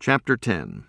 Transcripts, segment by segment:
Chapter 10.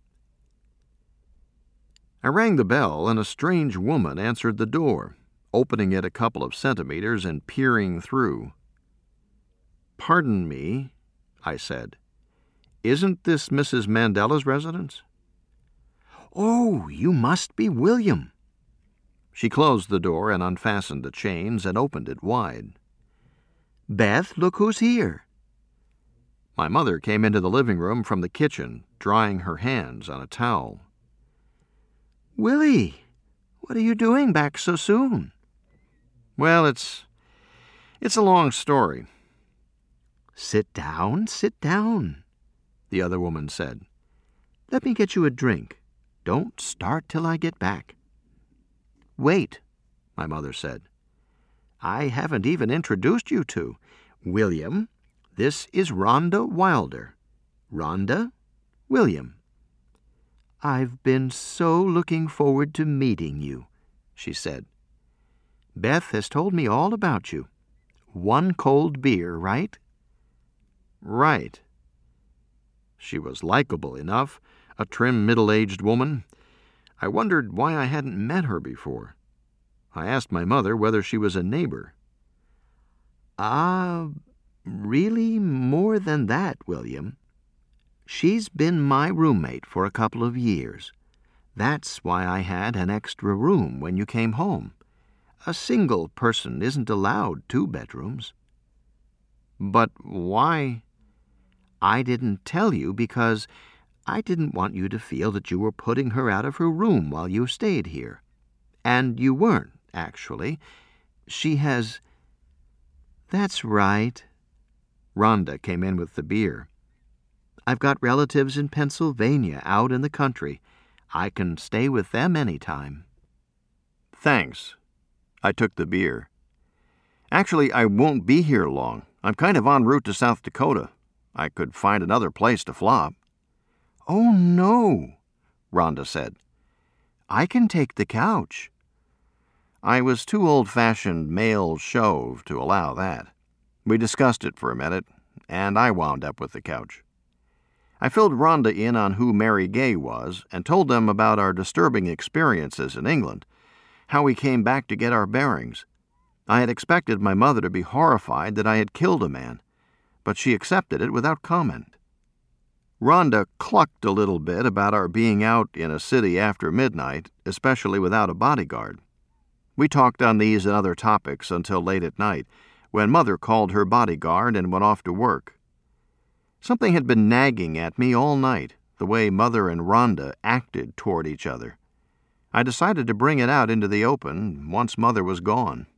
I rang the bell, and a strange woman answered the door, opening it a couple of centimeters and peering through. "Pardon me," I said. "Isn't this Mrs. Mandela's residence?" "Oh, you must be William." She closed the door and unfastened the chains and opened it wide. "Beth, look who's here." My mother came into the living room from the kitchen, drying her hands on a towel. "Willie, what are you doing back so soon?" "Well, it's a long story." Sit down, the other woman said. "Let me get you a drink. Don't start till I get back." "Wait," my mother said. "I haven't even introduced you to William. This is Rhonda Wilder. Rhonda, William." "I've been so looking forward to meeting you," she said. "Beth has told me all about you. One cold beer, right?" "Right." She was likable enough, a trim middle-aged woman. I wondered why I hadn't met her before. I asked my mother whether she was a neighbor. Really more than that, William. She's been my roommate for a couple of years. That's why I had an extra room when you came home. A single person isn't allowed 2 bedrooms. "But why?" "I didn't tell you because I didn't want you to feel that you were putting her out of her room while you stayed here. And you weren't, actually. She has—" "That's right." Rhonda came in with the beer. "I've got relatives in Pennsylvania out in the country. I can stay with them any time." "Thanks." I took the beer. "Actually, I won't be here long. I'm kind of en route to South Dakota. I could find another place to flop." "Oh, no," Rhonda said. "I can take the couch." I was too old-fashioned male chauve to allow that. We discussed it for a minute, and I wound up with the couch. I filled Rhonda in on who Mary Gay was and told them about our disturbing experiences in England, how we came back to get our bearings. I had expected my mother to be horrified that I had killed a man, but she accepted it without comment. Rhonda clucked a little bit about our being out in a city after midnight, especially without a bodyguard. We talked on these and other topics until late at night, when Mother called her bodyguard and went off to work. Something had been nagging at me all night, the way Mother and Rhonda acted toward each other. I decided to bring it out into the open once Mother was gone.